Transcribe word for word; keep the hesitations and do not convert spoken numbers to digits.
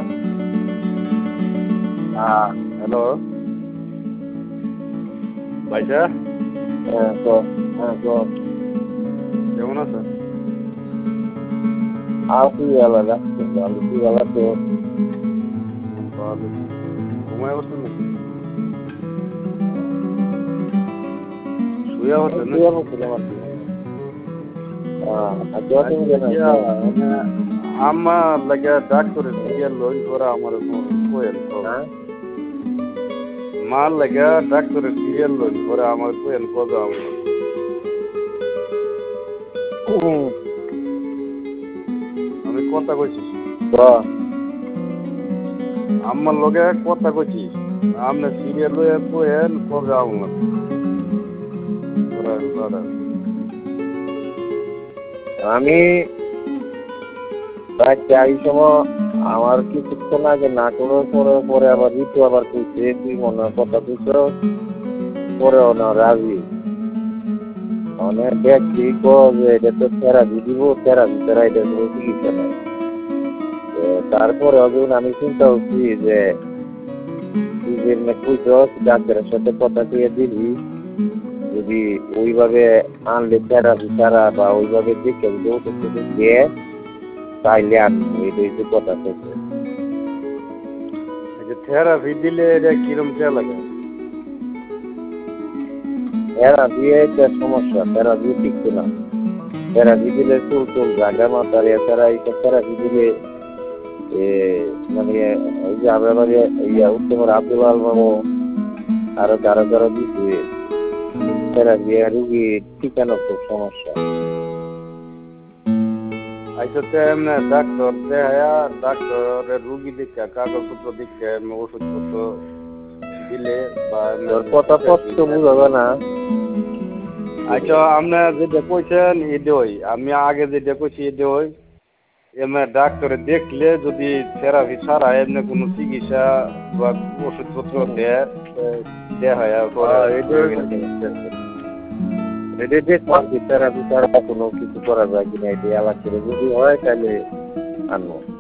হ্যাঁ হ্যালো ভাইসা হ্যাঁ তো হ্যাঁ তো কেমন আছেন? আছি ভালো রাখছি ভালো তুই ভালো তো ভালো। ঘুমায় বসছেন নাকি? শুয়ে বসছেন তুই নাকি? আমার ছিলাম আর কি হ্যাঁ আর তো তুমি জানো ইয়া, মানে আমার লাগে ডাক্তারের সিরিয়াল লইন করা আমার কোয়েল হ্যাঁ মার লাগে ডাক্তারের সিরিয়াল লইন করে আমার কোয়েল কবে আমার আমি কথা কইছি তো আমার লগে কথা কইছি আপনি সিরিয়াল লইয়া কোয়েল কবে আমার আমি প্রায় চারি সময় আমার কিছুক্ষণ আগে না করার পরে পরে আবার ঋতু আবার কইছে তুই মনে হয় কথা কইছ পরেও না রাজি মানে দেখছি কো যে এটা তো থেরাপি দিব থেরাপি ছাড়া এটা কোনো চিকিৎসা নেই তারপরে যখন আমি চিন্তা করছি যে তুই যে কইছ ডাক্তারের সাথে কথা কইয়া দিবি যদি ওইভাবে আনলে থেরাপি ছাড়া বা ওইভাবে দেখে যদি ওষুধ টষুধ দিয়ে তাইলে আনবো এটা হচ্ছে কথা থেকে থেরাপি দিলে এটা কিরম কে লাগে থেরাপি একটা সমস্যা থেরাপি ঠিকছে না থেরাপি দিলে চুল চুল জাগা মাতার এছাড়া এইসব থেরাপি দিলে মানে ওই যে আমরা ইয়া উত্তমের আব্দুল আলমামো আরো কারো কারো দিচ্ছে থেরাপি রুগী ঠিকানো খুব সমস্যা আইসতে এমনি ডাক্তার দেয়া ডাক্তারের রুগী দেখে কাগজপত্র দেখে ওষুধপত্র দিলে বা তোর কথা স্পষ্ট বুঝাবে না আচ্ছা আপনি যেটা কইছেন এডই আমি আগে যেটা কইছি এডই এমনি ডাক্তারে দেখলে যদি থেরাপি ছাড়া এমনি কোনো চিকিৎসা বা ওষুধপত্র দেয় দেয়া হয় এটা দেখলাম কি থেরাপি ছাড়া কোনো কিছু করা যায় কিনা এটা এলাকা যদি হয় তাহলে আনবো